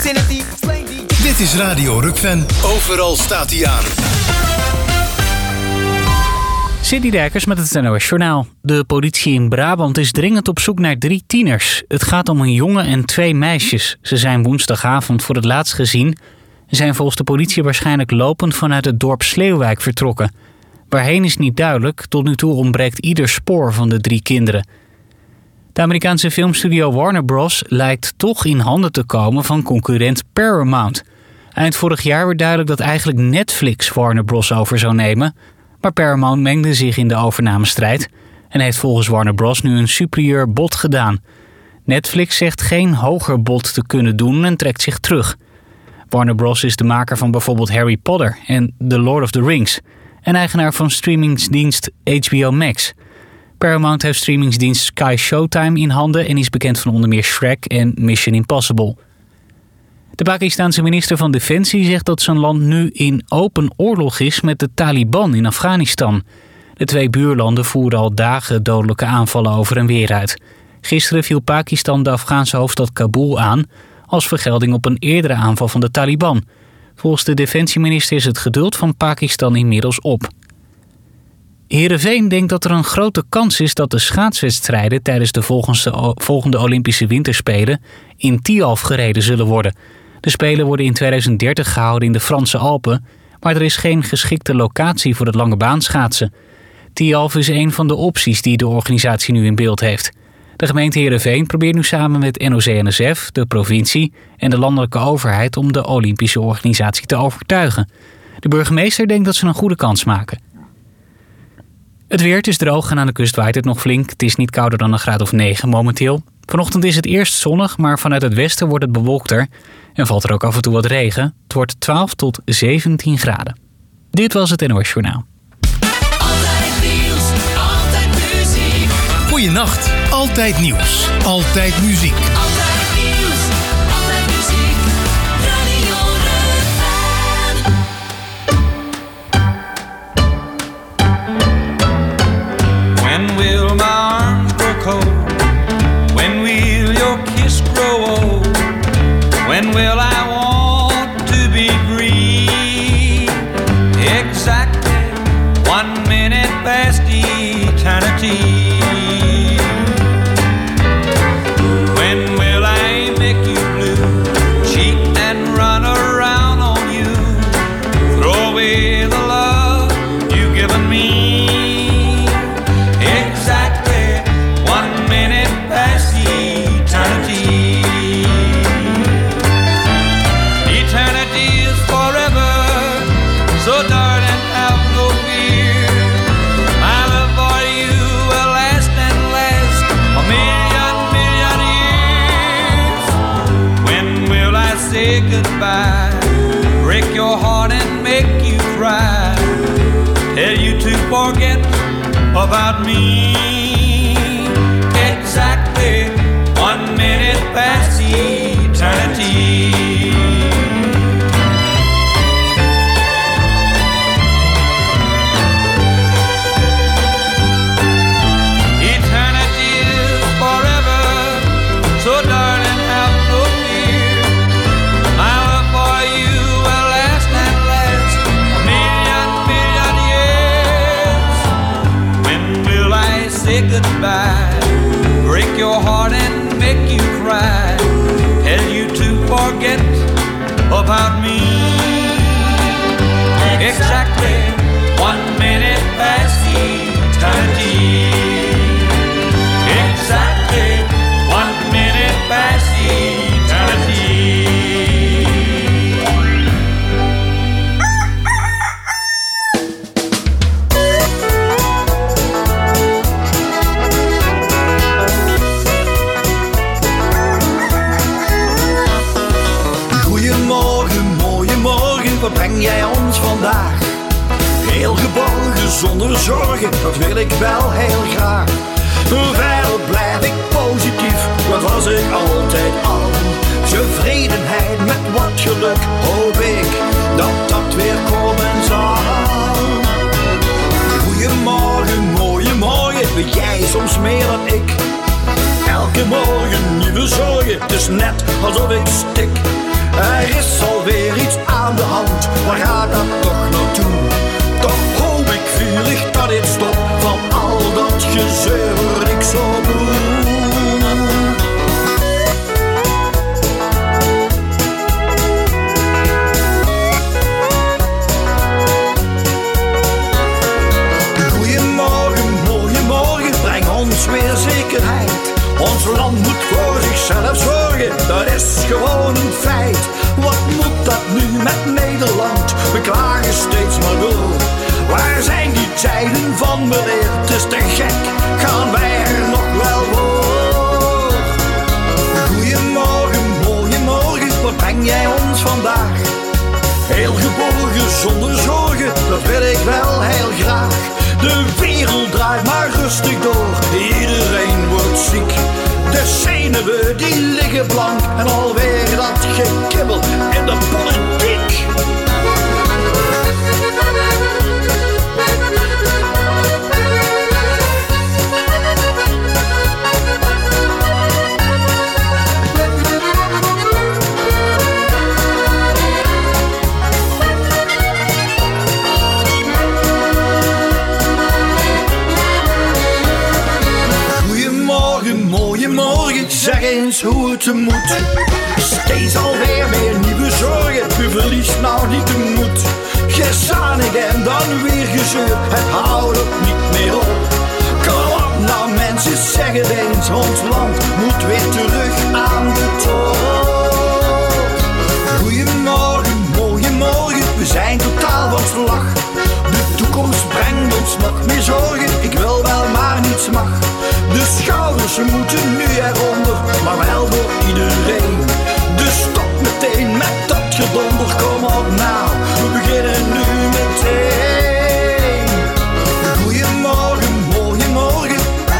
vicinity. Dit is Radio Rukven. Overal staat hij aan. Sidney Dijkers met het NOS Journaal. De politie in Brabant is dringend op zoek naar 3 tieners. Het gaat om een jongen en 2 meisjes. Ze zijn woensdagavond voor het laatst gezien en zijn volgens de politie waarschijnlijk lopend vanuit het dorp Sleeuwwijk vertrokken. Waarheen is niet duidelijk. Tot nu toe ontbreekt ieder spoor van de 3 kinderen. De Amerikaanse filmstudio Warner Bros. Lijkt toch in handen te komen van concurrent Paramount. Eind vorig jaar werd duidelijk dat eigenlijk Netflix Warner Bros. Over zou nemen. Maar Paramount mengde zich in de overnamestrijd en heeft volgens Warner Bros. Nu een superieur bod gedaan. Netflix zegt geen hoger bod te kunnen doen en trekt zich terug. Warner Bros. Is de maker van bijvoorbeeld Harry Potter en The Lord of the Rings en eigenaar van streamingsdienst HBO Max. Paramount heeft streamingsdienst Sky Showtime in handen en is bekend van onder meer Shrek en Mission Impossible. De Pakistanse minister van Defensie zegt dat zijn land nu in open oorlog is met de Taliban in Afghanistan. De 2 buurlanden voeren al dagen dodelijke aanvallen over en weer uit. Gisteren viel Pakistan de Afghaanse hoofdstad Kabul aan als vergelding op een eerdere aanval van de Taliban. Volgens de defensieminister is het geduld van Pakistan inmiddels op. Heerenveen denkt dat er een grote kans is dat de schaatswedstrijden tijdens de volgende Olympische Winterspelen in Tialf gereden zullen worden. De Spelen worden in 2030 gehouden in de Franse Alpen, maar er is geen geschikte locatie voor het lange baan schaatsen. Tialf is een van de opties die de organisatie nu in beeld heeft. De gemeente Heerenveen probeert nu samen met NOC-NSF, de provincie en de landelijke overheid om de Olympische organisatie te overtuigen. De burgemeester denkt dat ze een goede kans maken. Het weer, het is droog en aan de kust waait het nog flink. Het is niet kouder dan een graad of 9 momenteel. Vanochtend is het eerst zonnig, maar vanuit het westen wordt het bewolkter. En valt er ook af en toe wat regen. Het wordt 12 tot 17 graden. Dit was het NOS Journaal. Altijd nieuws, altijd muziek. Goeienacht. Altijd nieuws. Altijd muziek. Altijd nieuws, altijd muziek. Radio Rukven. When will my arms grow cold? When will your kiss grow old? When will I want to be free? Exactly 1 minute past eternity. When will I make you blue? Cheat and run around on you. Throw away the love you've given me. Exactly 1 minute past eternity. Eternity is forever, so darling, have no fear. My love for you will last and last a million years. When will I say goodbye? Break your heart and make you cry. Tell you to forget about me. Exactly 1 minute past eternity. Eternity is forever, so darling, have no fear. My love for you will last and last a million years. When will I say goodbye? Break your heart and make you cry. Tell you to forget about me. Exactly 1 minute past eternity. Exactly 1 minute past eternity. Goedemorgen, mooie morgen, wat breng jij ons vandaag? Heel geborgen, zonder zorgen, dat wil ik wel heel graag. Verder blijf ik positief, dat was ik altijd al. Tevredenheid met wat geluk, hoop ik dat dat weer komen zal. Goedemorgen, mooie morgen, weet jij soms meer dan ik. Elke morgen nieuwe zorgen, het is net alsof ik stik. Er is alweer iets aan de hand, waar gaat dat toch naartoe? Toch hoop ik vurig dat dit stopt, van al dat gezeur word ik zo moe. Weer zekerheid. Ons land moet voor zichzelf zorgen, dat is gewoon een feit. Wat moet dat nu met Nederland? We klagen steeds maar door. Waar zijn die tijden van weleer? Het is te gek, gaan wij er nog wel voor? Goeiemorgen, mooie morgen, wat breng jij ons vandaag? Heel geborgen, zonder zorgen, dat wil ik wel heel graag. De wereld draait maar rustig door, iedereen wordt ziek. De zenuwen die liggen blank en alweer dat gekibbel in de politiek. Zeg eens hoe het moet. Steeds alweer meer nieuwe zorgen. U verliest nou niet de moed. Gezanig en dan weer gezeur. Het houdt ook niet meer op. Kom op nou mensen, zeg het eens. Ons land moet weer terug aan de top. Goeiemorgen, mooie morgen. We zijn totaal van slag. De toekomst brengt ons nog meer zorgen. Ik wil wel, maar niets mag. De schouders moeten nu eronder, maar wel door iedereen. Dus stop meteen met dat gedonder, kom op nou, we beginnen nu meteen. Goeiemorgen, mooie morgen.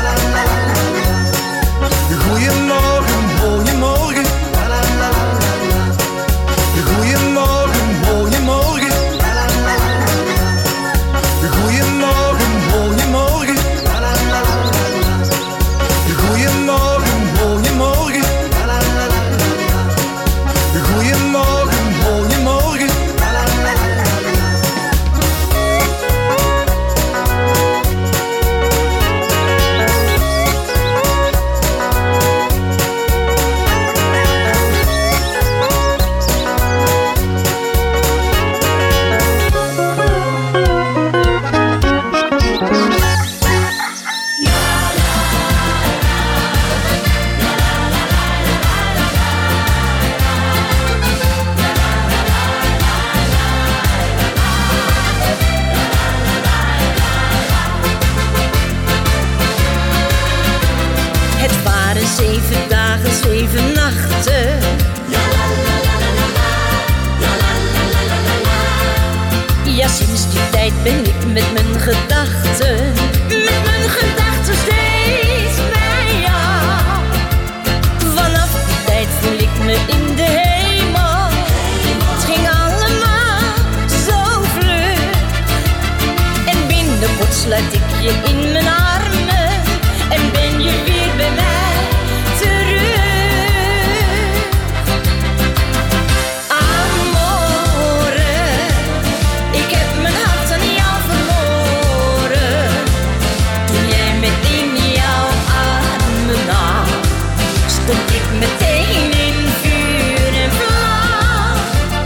Goeiemorgen, mooie morgen. Goeiemorgen, mooie morgen. Goeiemorgen, mooie morgen. Goeiemorgen, mooie morgen. Goeiemorgen, mooie morgen. Het waren 7 dagen, 7 nachten. Ja, sinds die tijd ben ik met mijn gedachten. Met mijn gedachten steeds bij jou. Vanaf die tijd voel ik me in de hemel. Het ging allemaal zo vlug. En binnenkort sluit ik je in mijn armen. En ben je weer bij mij terug. Amore, ik heb mijn hart aan jou verloren. Toen jij me in jouw armen nam, stond ik meteen in vuur en vlam.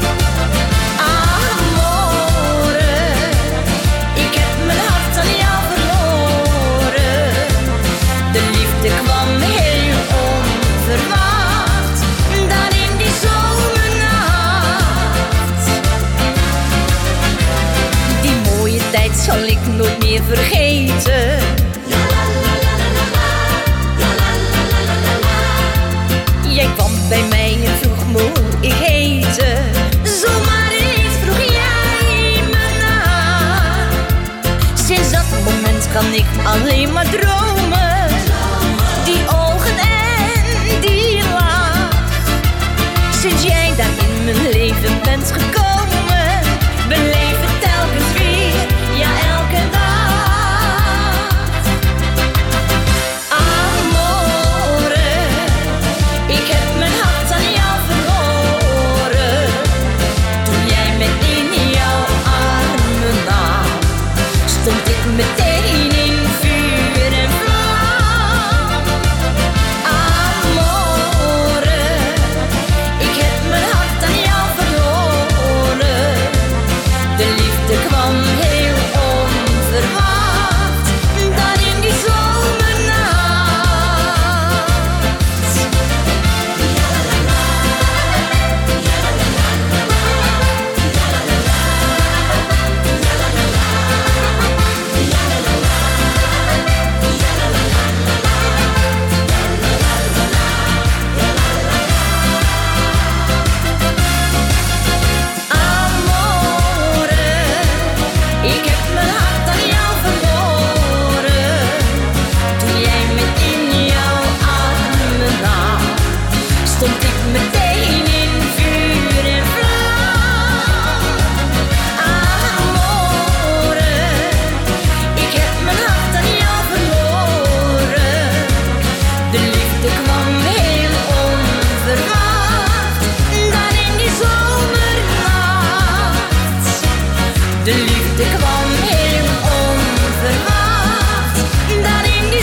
Amore, ik heb mijn hart aan jou verloren. De liefde kwam heel onverwacht, daar in die zomernacht. Die mooie tijd zal ik nooit meer vergeten. Jij kwam bij mij en vroeg me hoe ik heette. Zomaar eens vroeg jij me na. Sinds dat moment kan ik alleen maar dromen. Die ogen en die lach. Sinds jij daar in mijn leven bent gekomen, beleef het telkens weer, ja elke dag. Amore, ik heb mijn hart aan jou verloren. De liefde kwam heel onverwacht, daar in die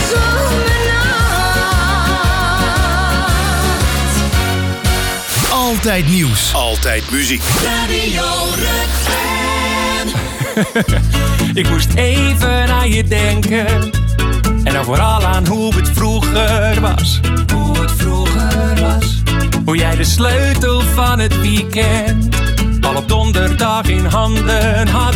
zomernacht. Altijd nieuws. Altijd muziek. Radio Rukven. Ik moest even aan je denken. En dan vooral aan hoe het vroeger was. Hoe het vroeger was. Hoe jij de sleutel van het weekend al op donderdag in handen had.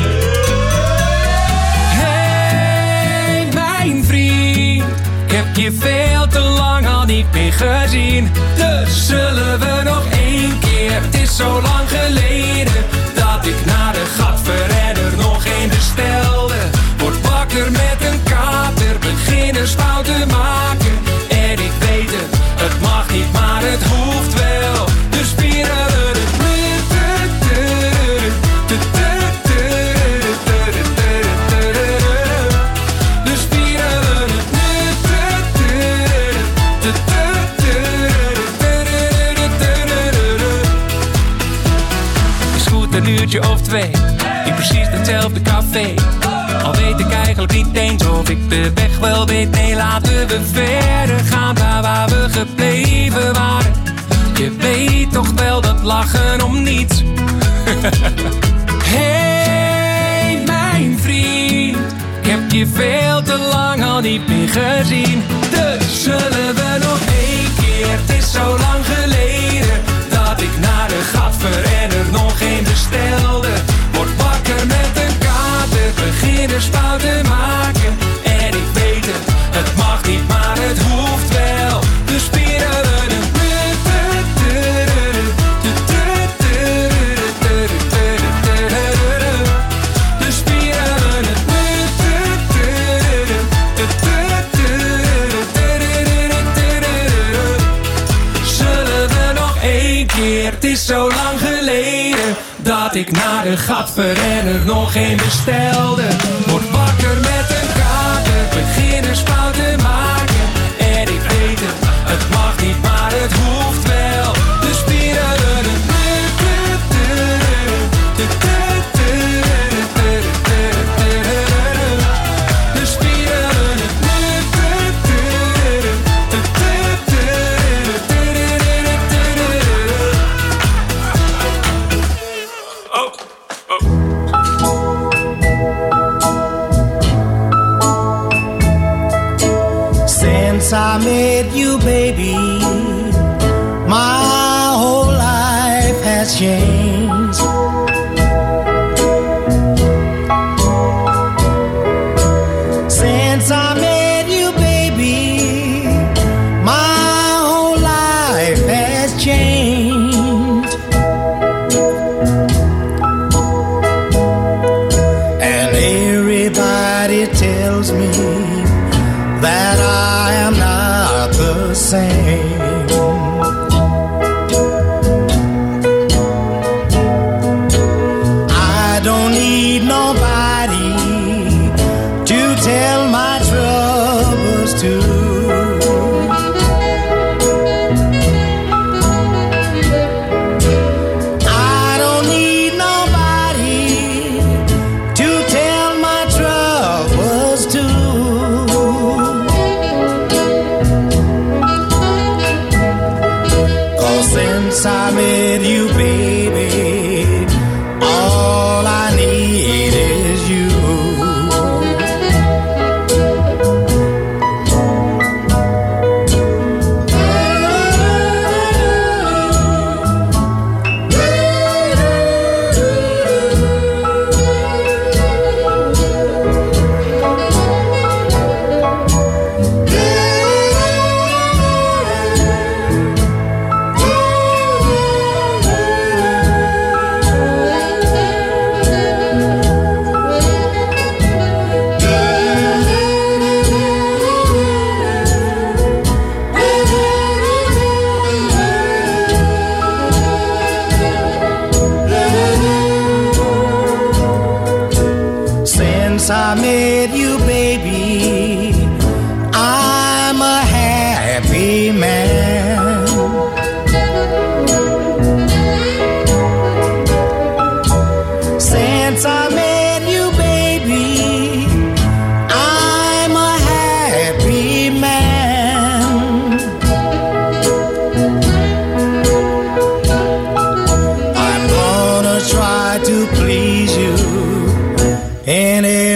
Hey, mijn vriend. Ik heb je veel te lang al niet meer gezien. Dus zullen we nog één keer. Het is zo lang geleden dat ik naar de Gadverrenner nog één bestelde. Word wakker met een kater, beginnersfouten maken. En ik weet het, het mag niet, maar het hoeft wel. Dus vieren we het nu. Dus vieren we het nu. Is goed een uurtje of twee, in precies hetzelfde café. Al weet ik eigenlijk niet eens of ik de weg wel weet. Nee, laten we verder gaan daar waar we gebleven waren. Je weet toch wel dat lachen om niets. Hey, mijn vriend. Ik heb je veel te lang al niet meer gezien. Dus zullen we nog één keer. Het is zo lang geleden dat ik naar de Gadverrenner nog één bestelde. Word wakker met een kater, beginnersfouten maken. En ik weet het, het mag niet, maar het hoeft wel. Dus vieren we het nu. Dus vieren we het nu. Zullen we nog één keer, het is zo lang geleden dat ik naar de Gadverrenner nog één bestelde. Word wakker met een kater, beginnersfouten maken. En ik weet het, het mag niet, maar het hoeft wel. Dus vieren we het nu. Dus vieren we het Since I met you, baby, my whole life has changed. Since I met you, baby, my whole life has changed. And everybody tells me that I am not the same.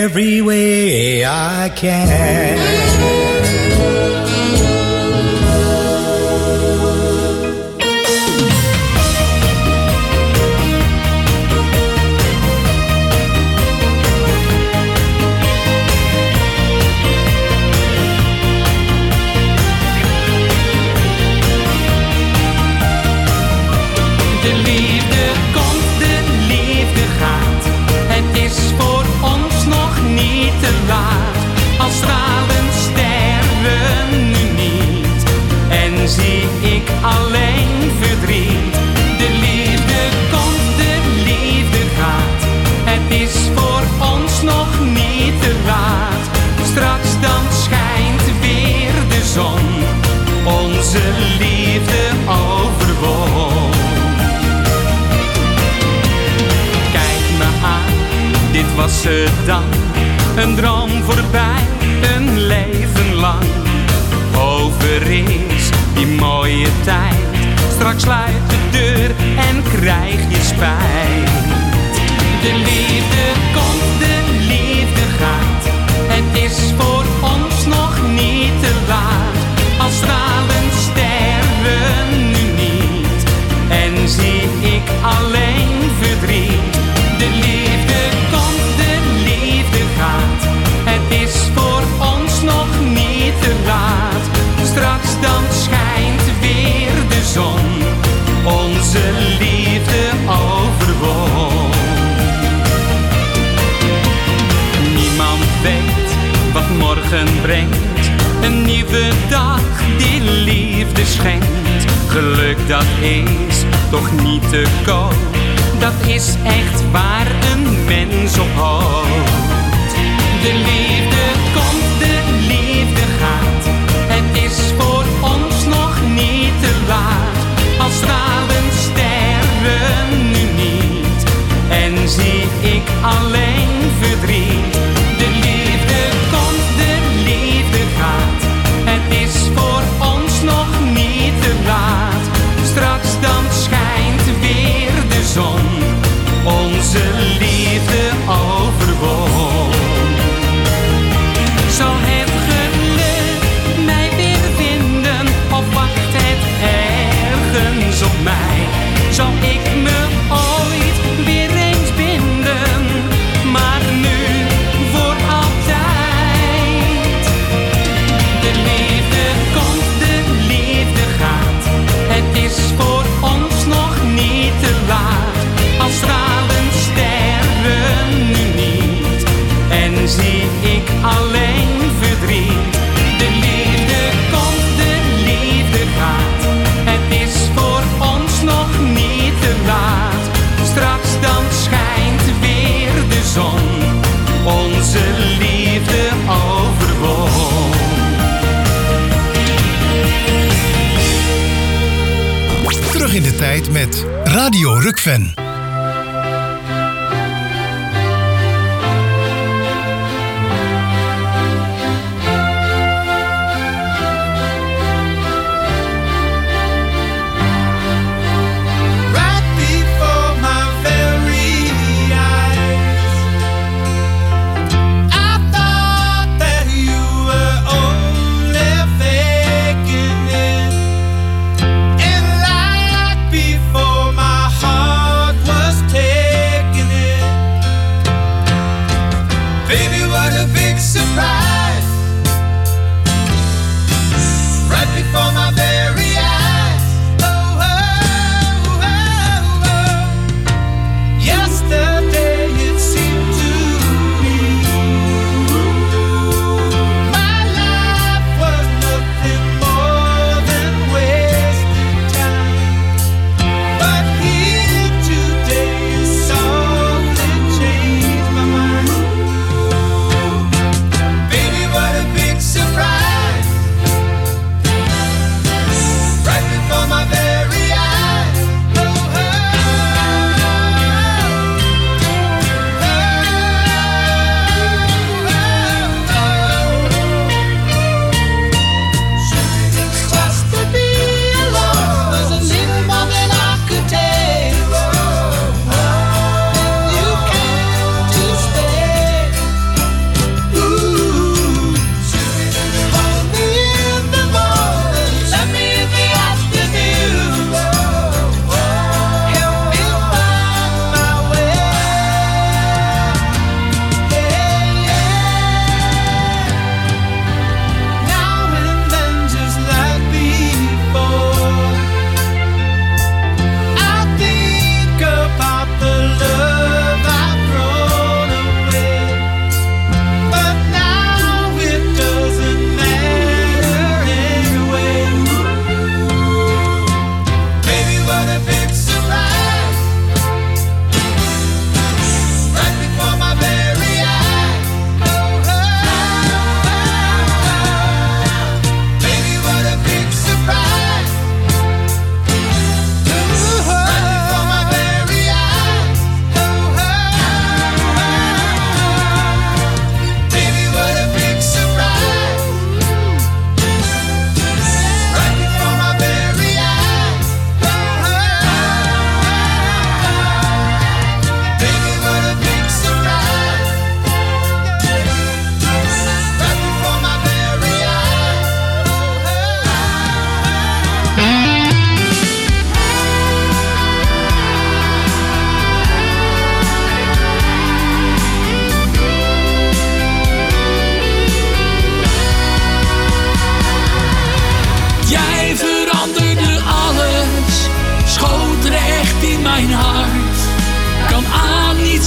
every way I can. Als stralen sterren nu niet en zie ik alleen verdriet. De liefde komt, de liefde gaat. Het is voor ons nog niet te laat. Straks dan schijnt weer de zon. Onze liefde overwon. Kijk me aan, dit was het dan. Een droom voorbij, een leven lang. Over is die mooie tijd. Straks sluit de deur en krijg je spijt. De liefde komt, de liefde gaat. Het is voor ons nog niet te laat. Al stralen sterren nu niet en zie ik alleen verdriet. De liefde komt, de liefde gaat. Het is voor ons nog niet te laat. Straks dan schijnt weer de zon. Onze liefde overwon. Niemand weet wat morgen brengt. Een nieuwe dag die liefde schenkt. Geluk dat is toch niet te koop. Dat is echt waar een mens op hoopt. De liefde komt, de liefde gaat. Het is voor ons nog niet te laat. Al stralen sterren nu niet en zie ik alleen verdriet. De liefde komt, de liefde gaat. Het is voor ons nog niet te laat. Straks dan schijnt weer de zon. Onze liefde overwon. Zal het geluk mij weer vinden of wacht het ergens op mij? Zal ik me ooit weer eens binden, maar nu voor altijd? De liefde komt, de liefde gaat. Het is voor ons nog niet te laat. Al stralen sterren nu niet en zie ik alleen verdriet. De liefde komt, de liefde gaat. Het is voor ons nog niet te laat. Straks dan schijnt weer de zon. Onze liefde overwon. Terug in de tijd met Radio Rukven. Before my heart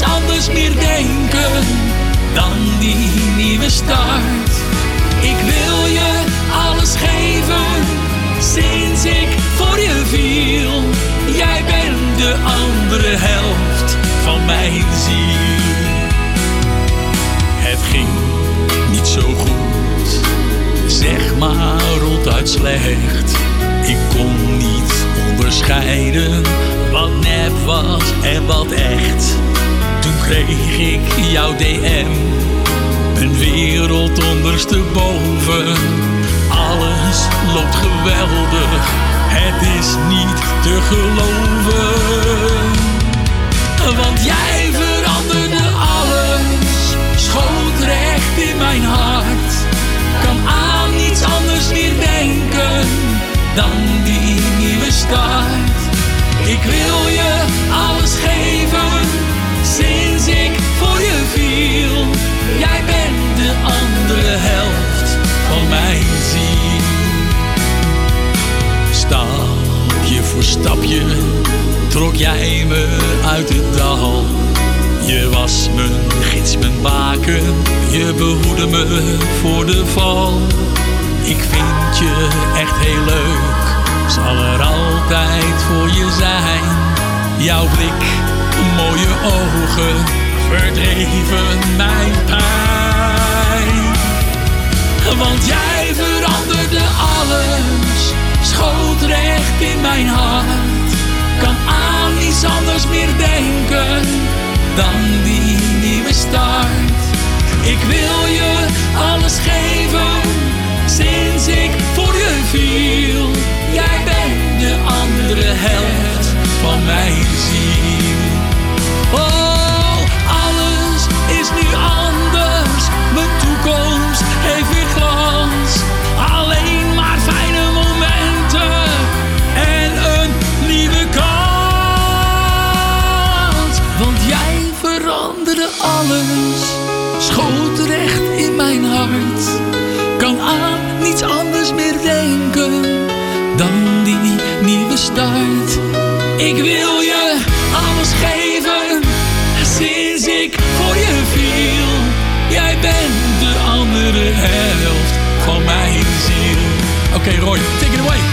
anders meer denken dan die nieuwe start. Ik wil je alles geven sinds ik voor je viel. Jij bent de andere helft van mijn ziel. Het ging niet zo goed, zeg maar ronduit slecht. Ik kon niet onderscheiden wat nep was en wat echt. Toen kreeg ik jouw DM, een wereld ondersteboven. Alles loopt geweldig, het is niet te geloven. Want jij veranderde alles, schoot recht in mijn hart. Kan aan niets anders meer denken dan die nieuwe start. Ik wil je alles geven sinds ik voor je viel. Jij bent de andere helft van mijn ziel. Stapje voor stapje trok jij me uit het dal. Je was mijn gids, mijn baken, je behoedde me voor de val. Ik vind je echt heel leuk, zal er altijd voor je zijn. Jouw blik, mooie ogen, verdreven mijn pijn. Want jij veranderde alles, schoot recht in mijn hart. Kan aan niets anders meer denken dan die nieuwe start. Ik wil je alles geven sinds ik voor je viel. Jij bent de andere helft van mijn ziel. Oh, alles is nu anders, mijn toekomst heeft weer glans. Alleen maar fijne momenten en een nieuwe kans. Want jij veranderde alles, schoot recht in mijn hart. Kan aan niets anders meer denken dan die nieuwe start. Ik wil je alles geven sinds ik voor je viel. Jij bent de andere helft van mijn ziel. Oké, Roy, take it away.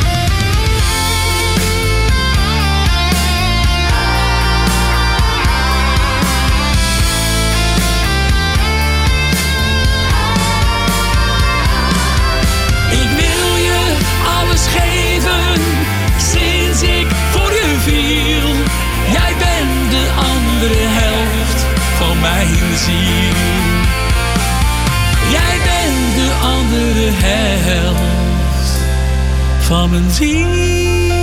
Geven sinds ik voor je viel. Jij bent de andere helft van mijn ziel. Jij bent de andere helft van mijn ziel.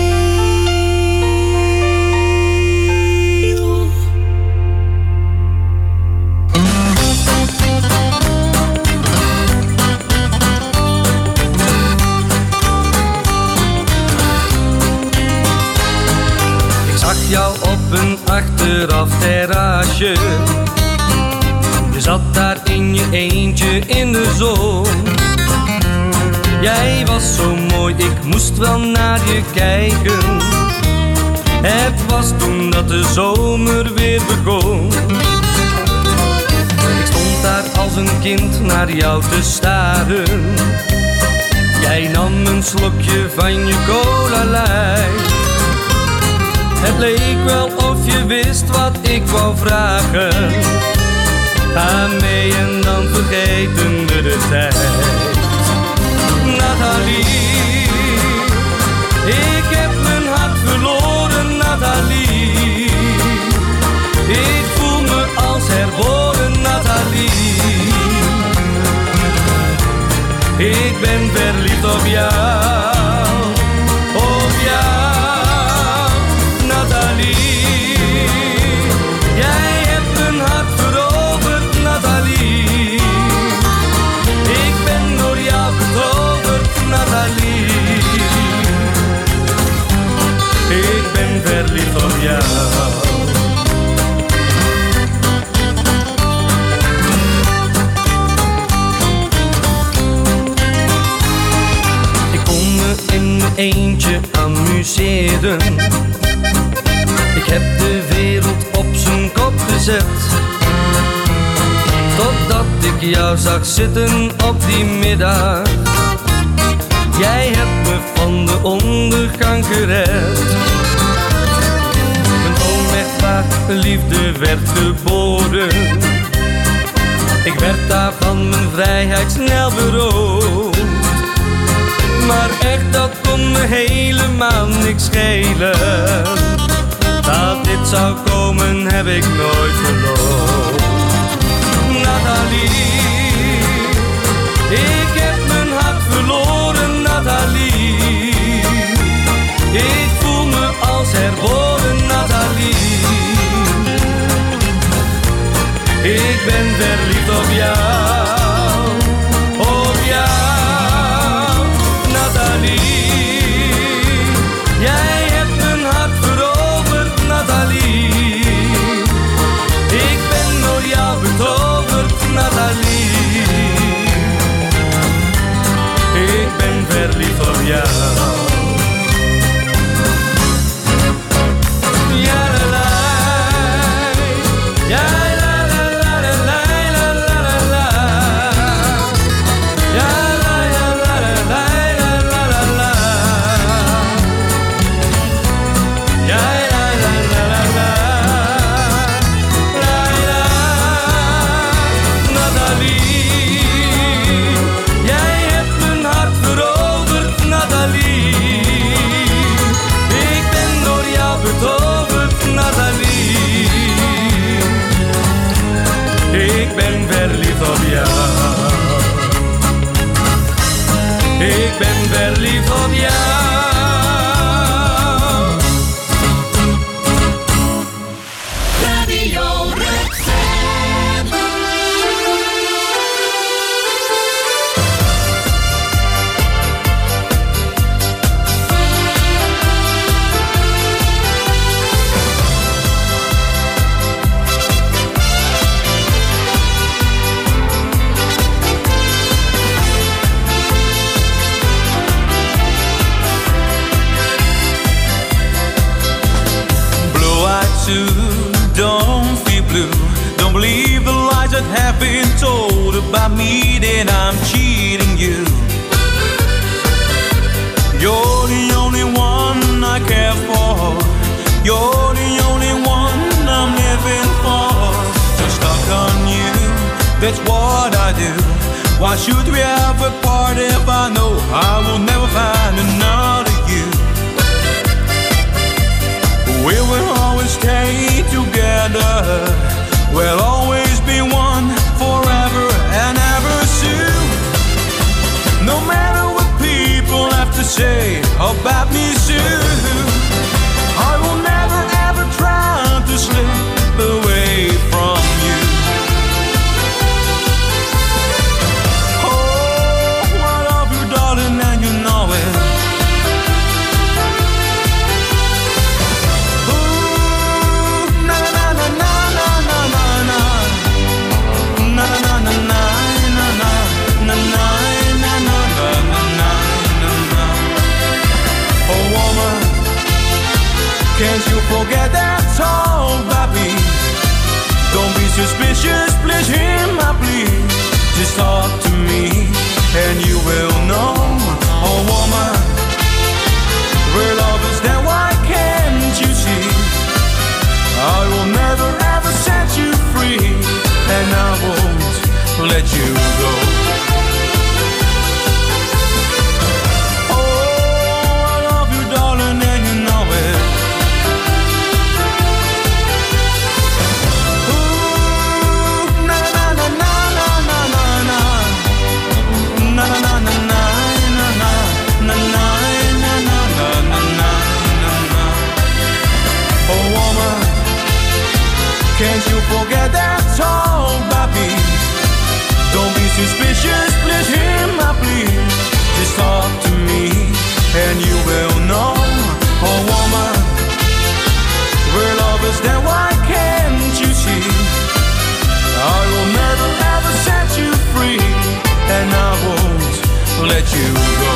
Jou op een achteraf terrasje. Je zat daar in je eentje in de zon. Jij was zo mooi, ik moest wel naar je kijken. Het was toen dat de zomer weer begon. Ik stond daar als een kind naar jou te staren. Jij nam een slokje van je cola light. Het leek wel of je wist wat ik wou vragen. Ga mee en dan vergeten we de tijd. Nathalie, ik heb mijn hart verloren, Nathalie. Ik voel me als herboren, Nathalie. Ik ben verliefd op jou, op jou. Nathalie, jij hebt mijn hart veroverd, Nathalie. Ik ben door jou betoverd, Nathalie. Ik ben verliefd op jou. Ik kon me in mijn eentje amuseren. Ik heb de wereld op zijn kop opgezet. Totdat ik jou zag zitten op die middag. Jij hebt me van de ondergang gered. Een onrechtvaardige liefde werd geboren. Ik werd daar van mijn vrijheid snel beroofd. Maar echt, dat kon me helemaal niks schelen. Dat dit zou komen heb ik nooit geloofd. Nathalie, ik heb mijn hart verloren, Nathalie. Ik voel me als herboren, Nathalie. Ik ben verliefd op jou, op jou, Nathalie. Jij hebt mijn hart veroverd, Nathalie. Ik ben door jou betoverd, Nathalie. Ik ben verliefd op jou. Ja, la, la, ja, la, la, la, la, la, la, la, la. Ja, la, ja, la, la, la, la, la, la. Ja, la, la, la, la, la. La, la, Nathalie. Jij hebt mijn hart veroverd, Nathalie. Ik ben door jou betoverd, Nathalie. Ik ben verliefd op jou. Ik ben verliefd op jou. Radio Rukven. Blue-eyed Sue, don't feel blue. Don't believe the lies that have been told about me, that I'm cheating you. You're the only one I care for. You're the only one I'm living for. So stuck on you, that's what I do. Why should we have a part if I know I will never find another you? We will always stay together. We'll always be one forever and ever soon. No matter what people have to say about me soon, I will never ever try to slip away from you. Oh, I love you, darling, and you know it. Can't you forget that all about me? Don't be suspicious, please hear my plea. Just talk to me and you will know. Oh woman, real love is there, why can't you see? I will never ever set you free, and I won't let you go. Oh, I love you, darling, and you know it. Can't you forget that all about me? Don't be suspicious, please hear my plea. Just talk to me and you will know. Oh woman, we're lovers, then why can't you see? I will never ever set you free, and I won't let you go.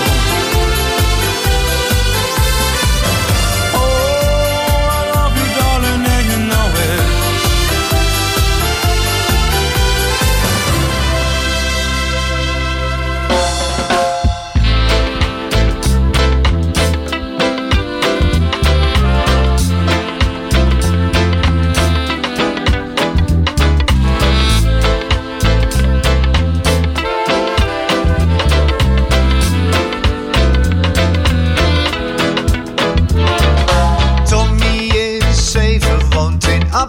Oh, I love you, darling, and you know it.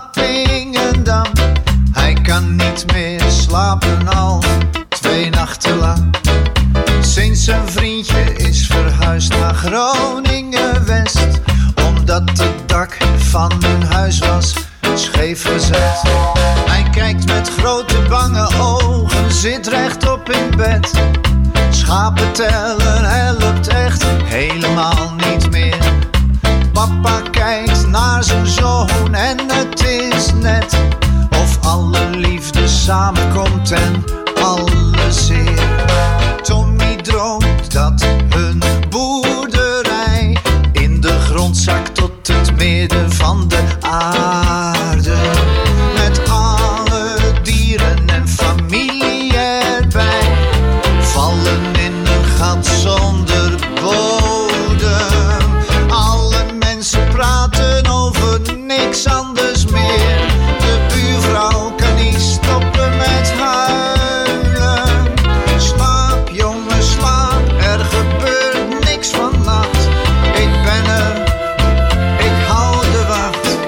Appingedam. Hij kan niet meer slapen al 2 nachten lang. Sinds zijn vriendje is verhuisd naar Groningen-West, omdat het dak van hun huis was scheef gezet. Hij kijkt met grote bange ogen, zit rechtop in bed. Schapen tellen helpt echt helemaal niet meer. Papa kijkt naar zijn zoon en het is net of alle liefde samenkomt en alle zeer. Tommy droomt dat hun boerderij in de grond zakt tot het midden van de aarde. Met alle dieren en familie erbij, vallen in een gat zonder bodem. Alle mensen praten over niks anders meer. De buurvrouw kan niet stoppen met huilen. Slaap jongen, slaap, er gebeurt niks vannacht. Ik ben er, ik hou de wacht.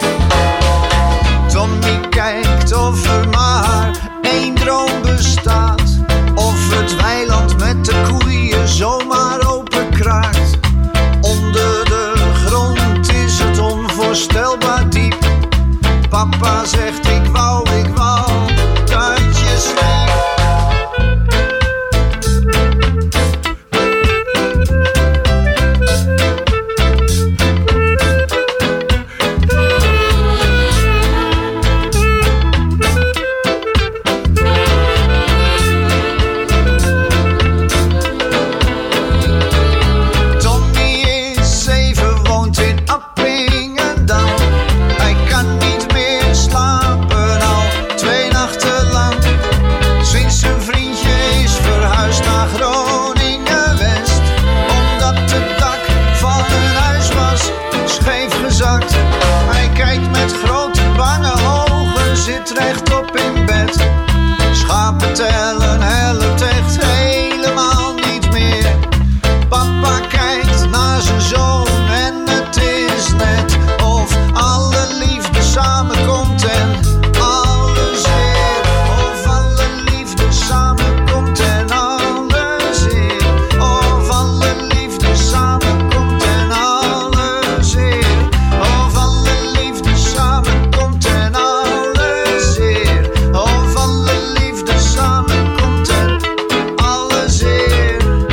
Tommy kijkt of er maar één droom bestaat, of het weiland met de koeien zomaar open kraakt. Onder de grond is het onvoorstelbaar diep. Papa zegt ik wou dat je sliep. Tommy is 7, woont in Appingedam. Hij kan niet meer slapen al 2 nachten lang. Sinds zijn vriendje is verhuisd naar Groningen-West, omdat het dak van hun huis was scheef gezakt. Hij kijkt met grote bange ogen, zit rechtop in bed. Schapen tellen helpt echt helemaal niet meer. Papa kijkt naar zijn zoon en het is net of alle liefde samenkomt en alle zeer. Of alle liefde samenkomt en alle zeer. Of alle liefde samenkomt en alle zeer. Of alle liefde samenkomt en alle zeer. Of alle liefde samenkomt en alle zeer.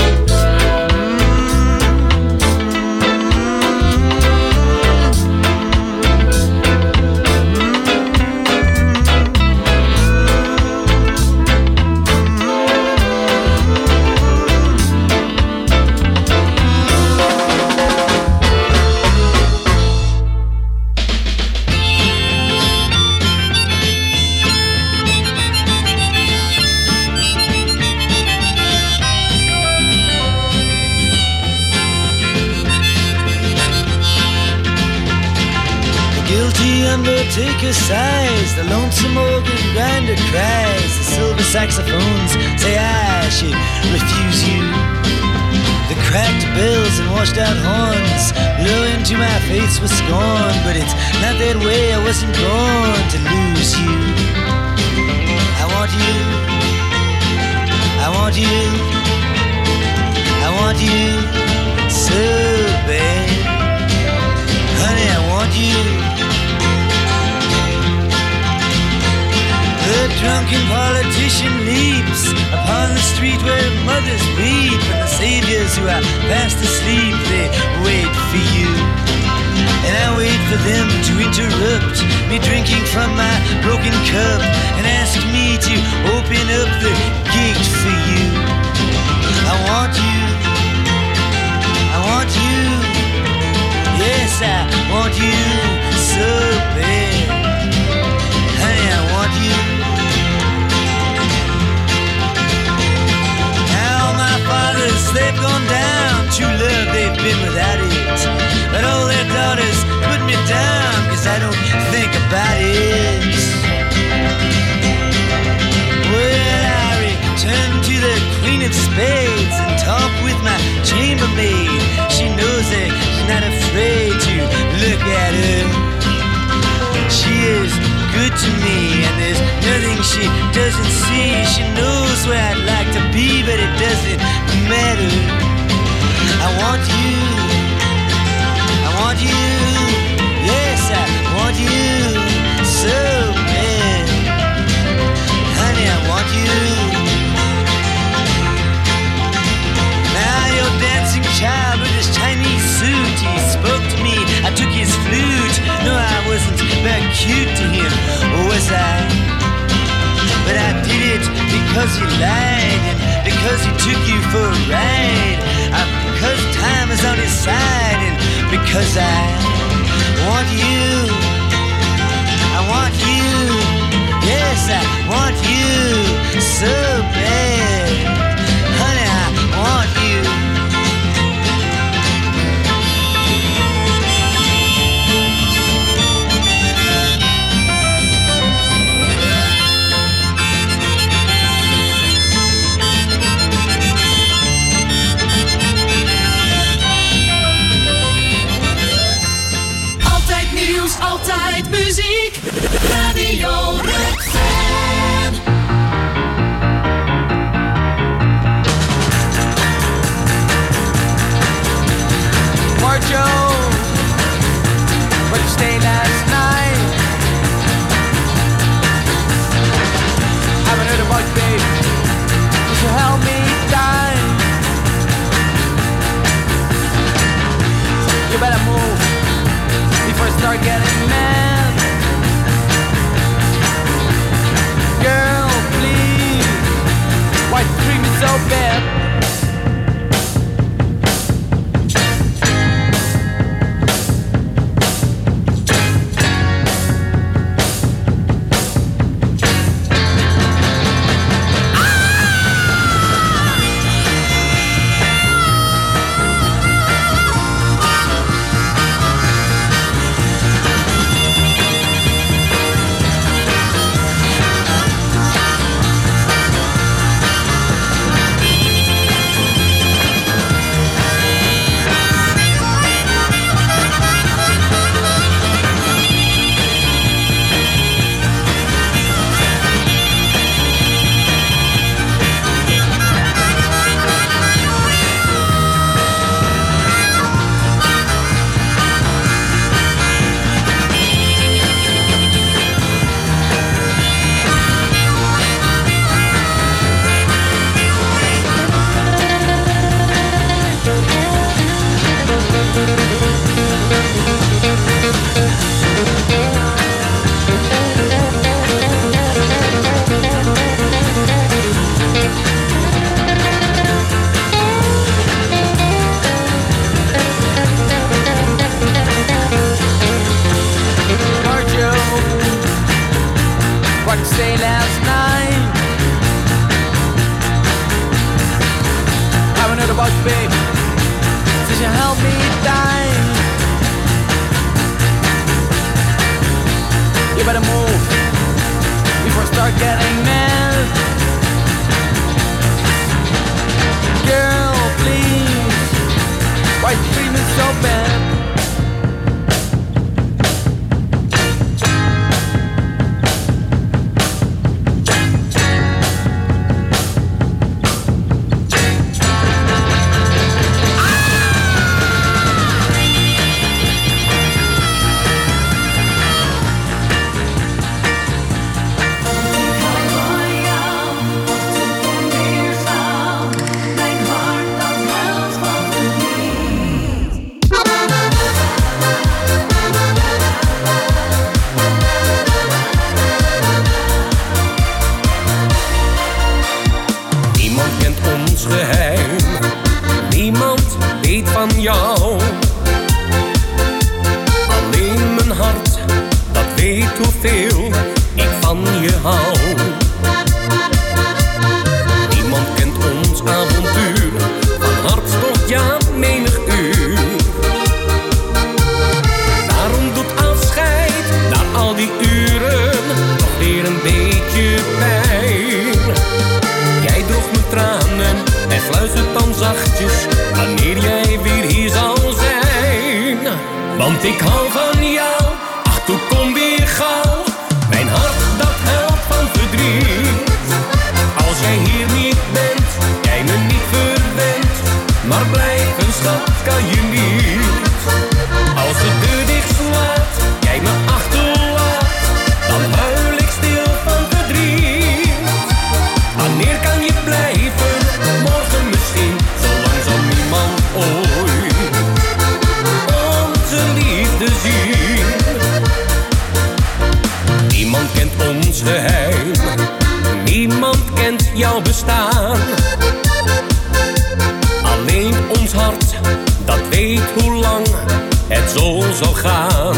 The guilty undertaker sighs, the lonesome organ grinder cries, the silver saxophones say I should refuse you. The cracked bells and washed out horns blow into my face with scorn, but it's not that way, I wasn't born to lose you. I want you, I want you, I want you so bad. Honey, I want you. The drunken politician leaps upon the street where mothers weep, and the saviors who are fast asleep, they wait for you. And I wait for them to interrupt me drinking from my broken cup and ask me to open up the gate for you. I want you, I want you, yes I want you so bad. Honey, I want you. Now my fathers, they've gone down, true love they've been without it, but all their daughters put me down, cause I don't think about it. Well, I return to the Queen of Spades and talk with my chambermaid. She knows that she's not afraid to look at her. She is good to me, and there's nothing she doesn't see. She knows where I'd like to be, but it doesn't matter. I want you, yes, I want you so bad. Honey, I want you. Now you're dancing child with his Chinese suit. He spoke to me, I took his flute. No, I wasn't very cute to him, was I? But I did it because he lied, and because he took you for a ride, because time is on his side, and because I want you, yes, I want you so bad. Honey, I want you. Altijd muziek, Radio Rukven. Marjo, where'd you stay last night? Haven't heard about you, babe. Would you help me die? You better move before I start getting mad. Girl, please, why treat me so bad? Want ik hou van jou, ach toe kom weer gauw. Mijn hart Niemand kent ons geheim, niemand kent jouw bestaan. Alleen ons hart, dat weet hoe lang het zo zal gaan.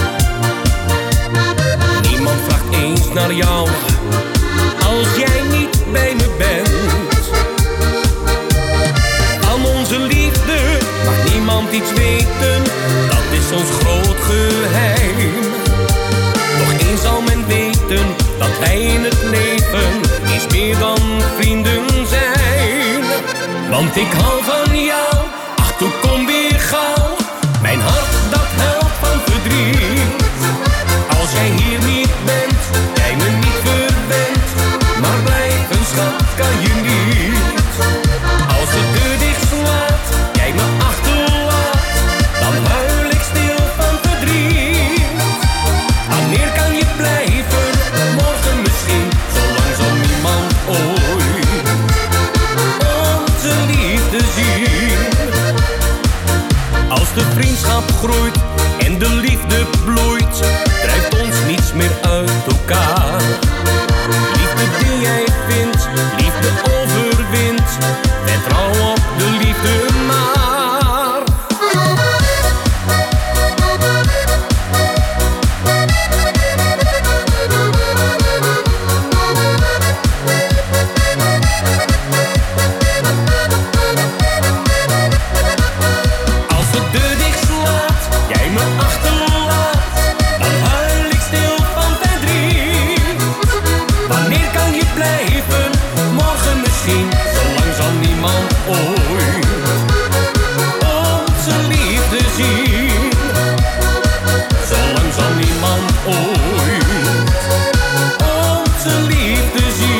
Niemand vraagt eens naar jou, als jij niet bij me bent. Van onze liefde mag niemand iets weten, dat is ons groot geheim. Nog eens zal men weten, dat wij in het leven iets meer dan vrienden zijn. Want ik hou van jou, ach toe kom weer gauw. Mijn hart dat huilt van verdriet. Als jij hier niet bent, jij me niet verwendt, maar blijven schat kan je niet. Als de deur dicht slaat, jij me achterlaat, dan huil ik stil van verdriet. Wanneer kan je blijven, morgen misschien, zolang zal niemand ooit onze liefde zien. Als de vriendschap groeit en de liefde bloeit, drijft ons niets meer uit elkaar. Liefde die jij vindt, liefde overwint, vertrouw op de liefde maar. Als de deur dicht slaat, jij me achterlaat, dan huil ik stil van verdriet. Wanneer kan je blijven, morgen misschien, zolang zal niemand ooit onze liefde zien. Zolang zal niemand ooit onze liefde zien.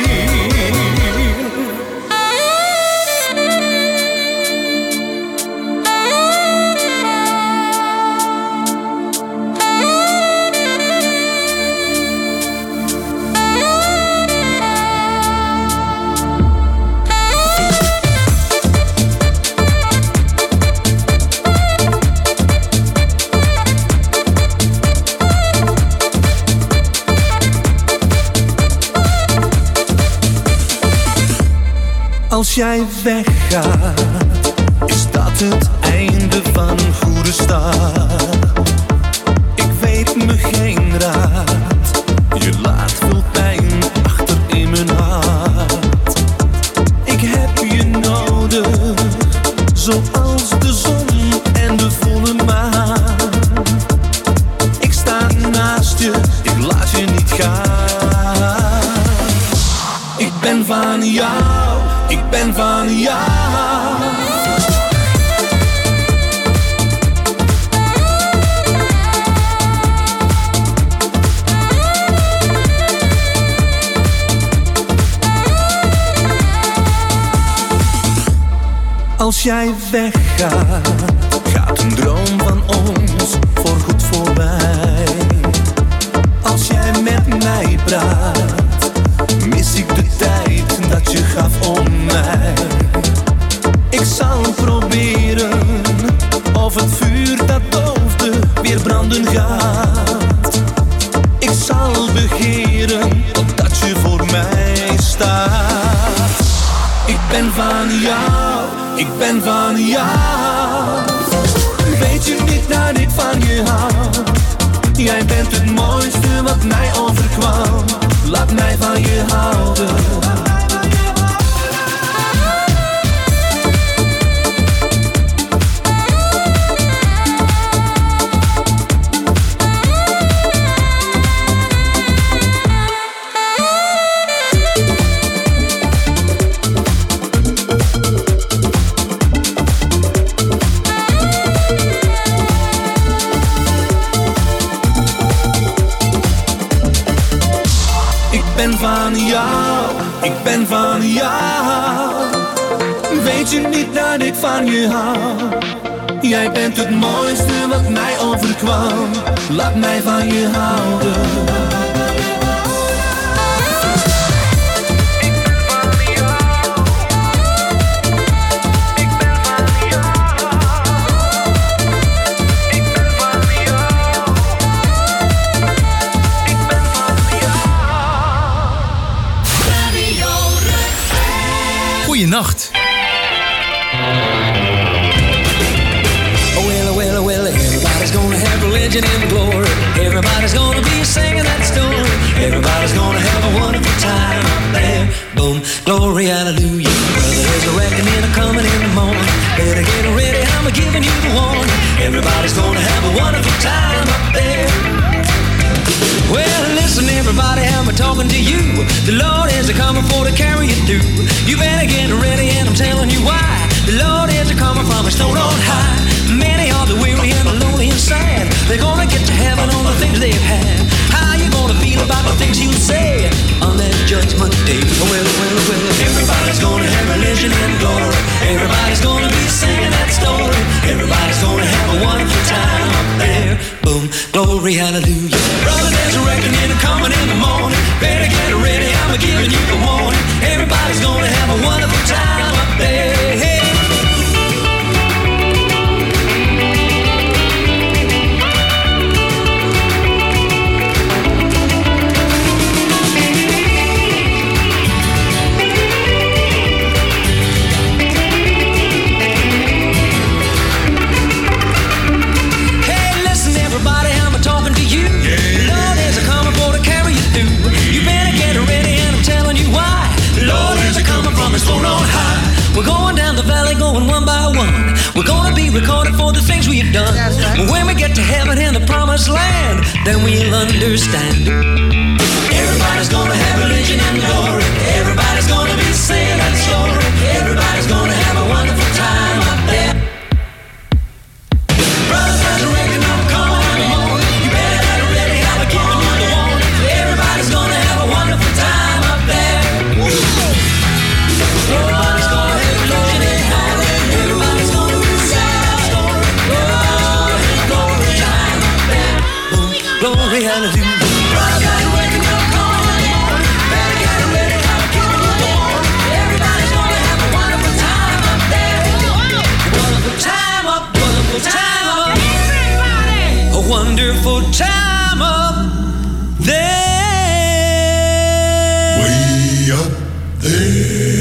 Als jij weggaat, is dat het einde van een goede start. Ik weet me geen raad, je laat veel pijn achter in mijn hart. Ik heb je nodig, zoals de zon en de volle maan. Ik sta naast je, ik laat je niet gaan. Ik ben van jou, ik ben van jou. Als jij weggaat, gaat een droom van ons voorgoed voorbij. Als jij met mij praat, mis ik de tijd dat je gaf om mij. Ik zal proberen of het vuur dat doofde weer branden gaat. Ik zal begeren totdat je voor mij staat. Ik ben van jou, ik ben van jou. Weet je niet dat ik van je hou? Jij bent het mooiste wat mij overkwam. Laat mij van je houden. Van jou, ik ben van jou. Weet je niet dat ik van je hou? Jij bent het mooiste wat mij overkwam. Laat mij van je houden. Ik ben van jou. nacht. Well, everybody's gonna have religion and glory. Everybody's gonna be singing that story. Everybody's gonna have a wonderful time up there. Boom, glory, hallelujah. Brother, there's a reckoning coming in the morning. Better get ready, I'm giving you the warning. Everybody's gonna have a wonderful time up there. Well, listen, everybody, I'm talking to you. The Lord is coming for to carry you through. You better get ready, and I'm telling you why. The Lord is coming from his throne on high. Many are the weary and the lonely and sad. They're gonna get to heaven on the things they've had. How you gonna feel about the things you say on that judgment day? Well, everybody's gonna have religion and glory. Everybody's gonna be singing that story. Everybody's gonna have a wonderful time up there. Boom, glory, hallelujah. Brother, there's a reckoning coming in the morning. Better get ready, I'm giving you the warning. Everybody's gonna have a wonderful time up there. Hey. We're going down the valley, going one by one. We're gonna be recorded for the things we've done. Right. When we get to heaven in the promised land, then we'll understand. Everybody's gonna have religion and glory. Everybody's gonna be singing that story. Everybody's gonna have a wonderful time up there. Brothers, there's a reckoning coming in the morning. You better get ready, I'm giving you the warning. Everybody's gonna have a wonderful time up there. Everybody's gonna have religion and glory. Everybody's gonna be singing that story. Everybody's gonna have a time up there. Glory, hallelujah. Brothers, got a reckoning coming in the morning. Better get ready, I'm giving you the warning. Everybody's gonna have a wonderful time up there. Wonderful time up, wonderful time up. Everybody, a wonderful time up there. Way up there.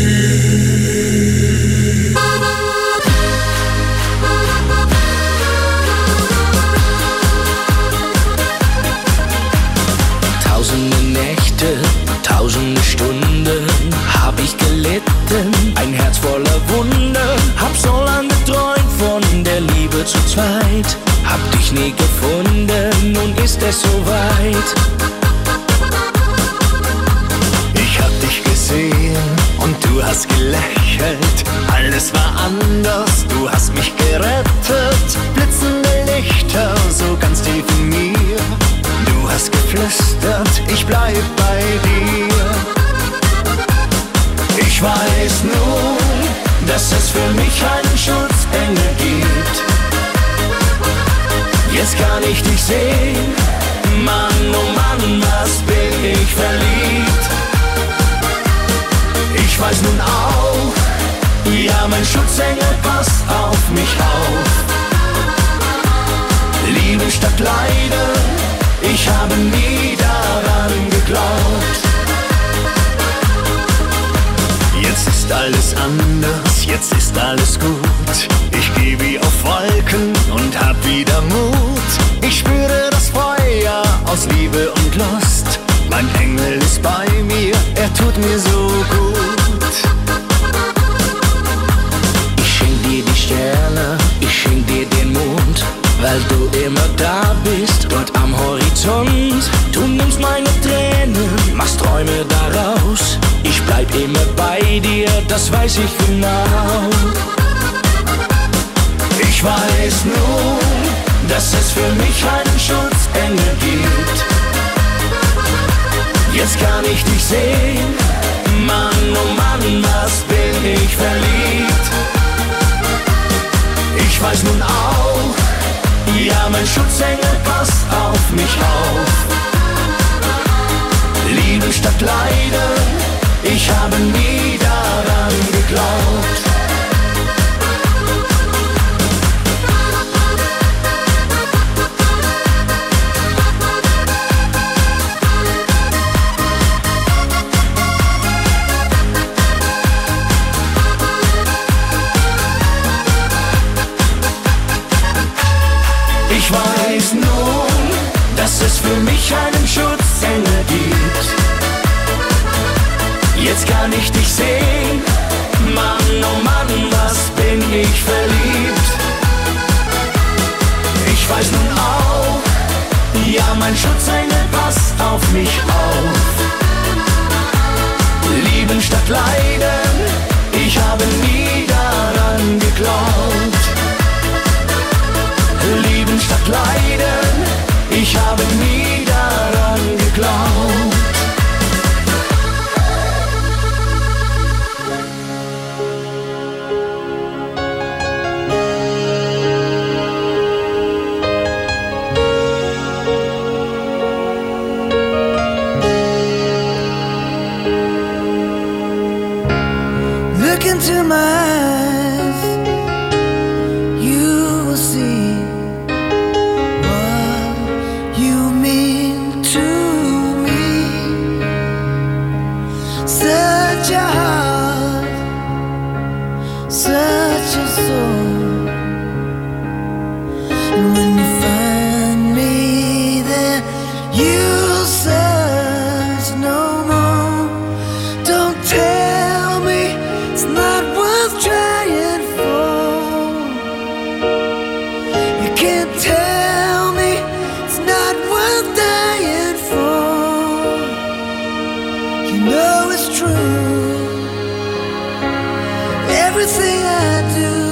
1000 Stunden hab ich gelitten, ein Herz voller Wunder. Hab so lange geträumt von der Liebe zu zweit. Hab dich nie gefunden, nun ist es soweit. Ich hab dich gesehen und du hast gelächelt. Alles war anders, du hast mich gerettet. Blitzende Lichter, so ganz tief in mir. Du hast geflüstert, ich bleib bei dir. Ich weiß nun, dass es für mich einen Schutzengel gibt. Jetzt kann ich dich sehen, Mann, oh Mann, was bin ich verliebt. Ich weiß nun auch, ja, mein Schutzengel passt auf mich auf. Liebe statt Leiden, ich habe nie daran geglaubt. Jetzt ist alles anders, jetzt ist alles gut. Ich geh wie auf Wolken und hab wieder Mut. Ich spüre das Feuer aus Liebe und Lust. Mein Engel ist bei mir, er tut mir so gut. Ich schenk dir die Sterne, ich schenk dir den Mond, weil du immer da bist, dort am Horizont. Du nimmst meine Tränen, machst Träume daraus. Ich bleib immer bei dir, das weiß ich genau. Ich weiß nun, dass es für mich einen Schutzengel gibt. Jetzt kann ich dich sehen, Mann, oh Mann, was bin ich verliebt. Ich weiß nun auch, ja, mein Schutzengel passt auf mich auf. Liebe statt Leiden, ich habe nie daran geglaubt. jetzt kann ich dich sehen. Mann, oh Mann, was bin ich verliebt. Ich weiß nun auch, ja, mein Schutzengel passt auf mich auf. Lieben statt Leiden, ich habe nie daran geglaubt. Lieben statt Leiden, ich habe nie daran geglaubt. Look into my eyes, you will see what you mean to me. Such a heart, such a soul. And when you find me there, you'll search no more. Don't tell me it's not worth trying for. You can't tell me it's not worth dying for. You know it's true. Everything I do